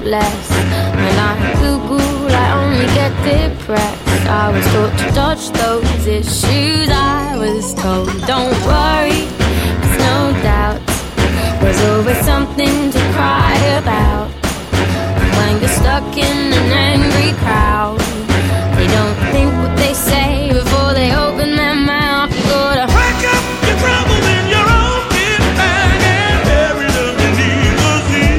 hopeless. When I Google, I only get depressed. I was taught to dodge those issues. I was told, don't worry, there's no doubt. There's always something to cry about. When you're stuck in an angry crowd, they don't think what they say before they open their mouth. You gotta pack up your troubles in your own kit bag and bury them beneath the sea.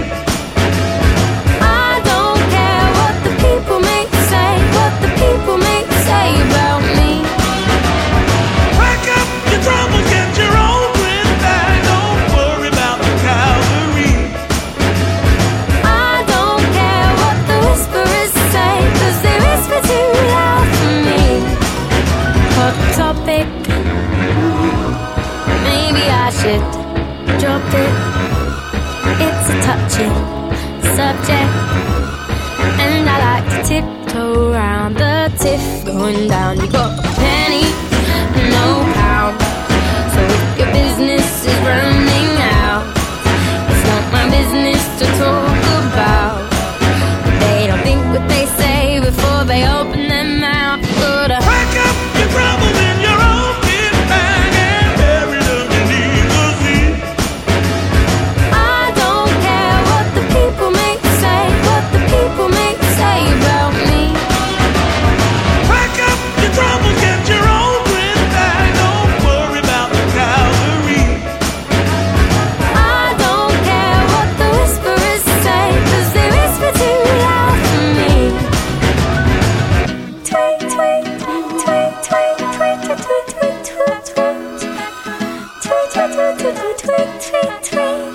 I don't care what the people may say, what the people may say about me. Pack up your troubles, get your own kit bag. Don't worry about the Calvary. I don't care what the whisperers say, 'cause they whisper too loud for me. Hot topic, maybe I should drop it. It's a touchy subject, and I like to tiptoe around the tiff going down. You got a penny, no pound. So if your business is running out, it's not my business to talk about. But they don't think what they say before they open their mouth. You gotta Pack up your troubles in your own kit bag and bury them beneath the sea. I don't care what the people may say, what the people may say about me. Pack up your troubles, get your own kit bag. Don't worry about the Calvary. I don't care what the whisperers say, 'cause they whisper too loud for me. Tweet, tweet, tweet, tweet, tweet, tweet, tweet, tweet, tweet, tweet, tweet, tweet, tweet, tweet, tweet, tweet.